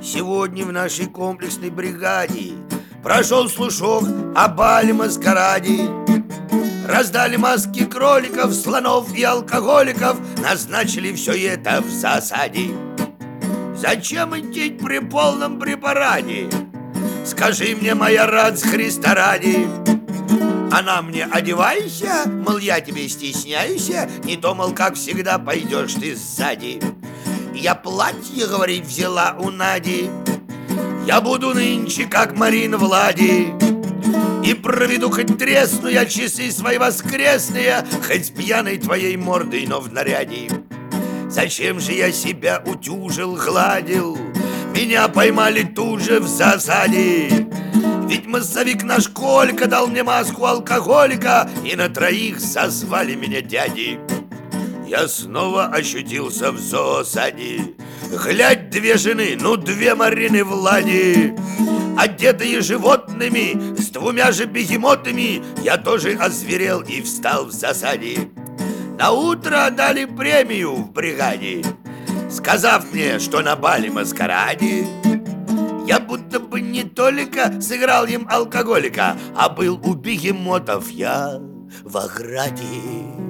Сегодня в нашей комплексной бригаде прошел слушок о бале-маскараде. Раздали маски кроликов, слонов и алкоголиков, назначили все это в засаде. Зачем идти при полном препараде? Скажи мне, моя рад, с Христа ради. Она мне: одевайся, мол, я тебе стесняйся, не то, мол, как всегда пойдешь ты сзади. Я платье, говорит, взяла у Нади. Я буду нынче, как Марина Влади, и проведу хоть тресну я часы свои воскресные, хоть пьяной твоей мордой, но в наряде. Зачем же я себя утюжил, гладил? Меня поймали тут же в засаде. Ведь массовик наш Колька дал мне маску алкоголика, и на троих созвали меня дяди. Я снова ощутился в зоосаде. Глядь, две жены, ну две Марины Влади, одетые животными, с двумя же бегемотами, я тоже озверел и встал в засаде. Наутро дали премию в бригаде, сказав мне, что на бале-маскараде я будто бы не только сыграл им алкоголика, а был у бегемотов я в ограде.